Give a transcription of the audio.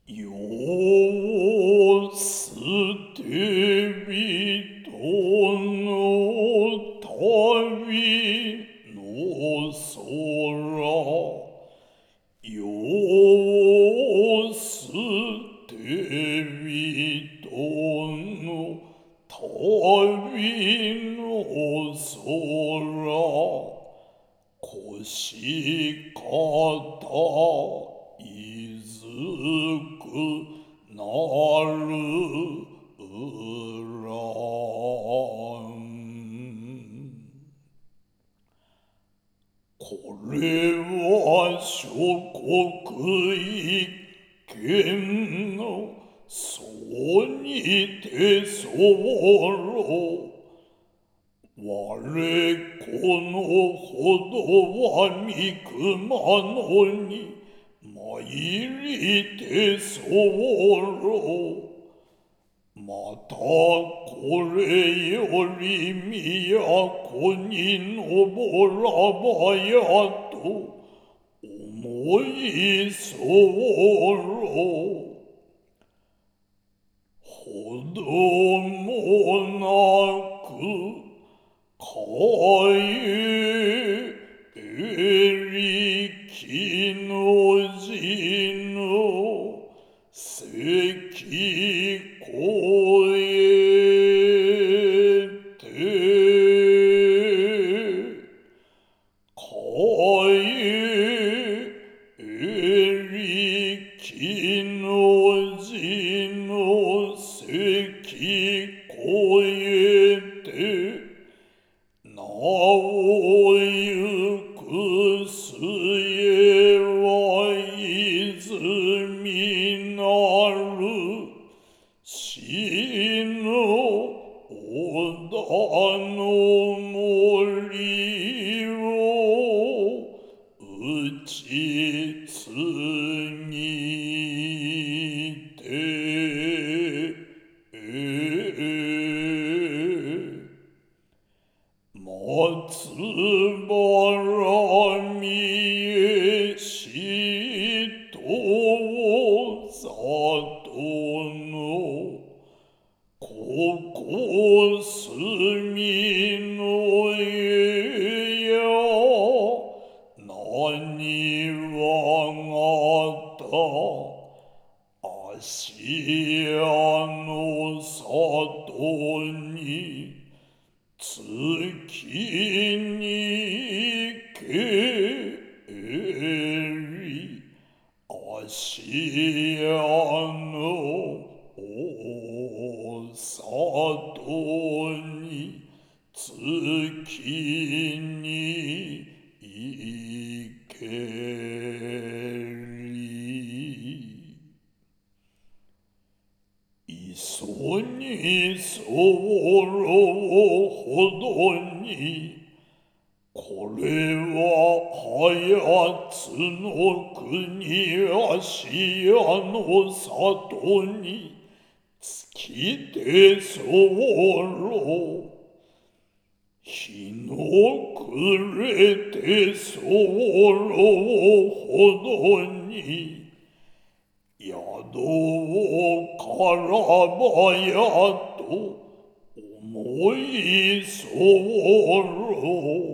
よう捨て人の旅の空よう捨て人の旅の空腰肩いずくなるこれは諸国一見のそうにて候我このほどは見くまのに参りて候またこれより都に登らばやと思い候ほどもなくかゆりきの字の咳こえてかゆりきの字の咳こえてなおゆく末は泉なる死の織田の森を打ち継ぎて松原見えしと里のここ隅の家やなにわがた芦屋の里に月にけり芦屋のお里に月にけり磯に候ほどにこれははやつの国芦屋の里に月て候日の暮れて候ほどに宿をからばやと思い候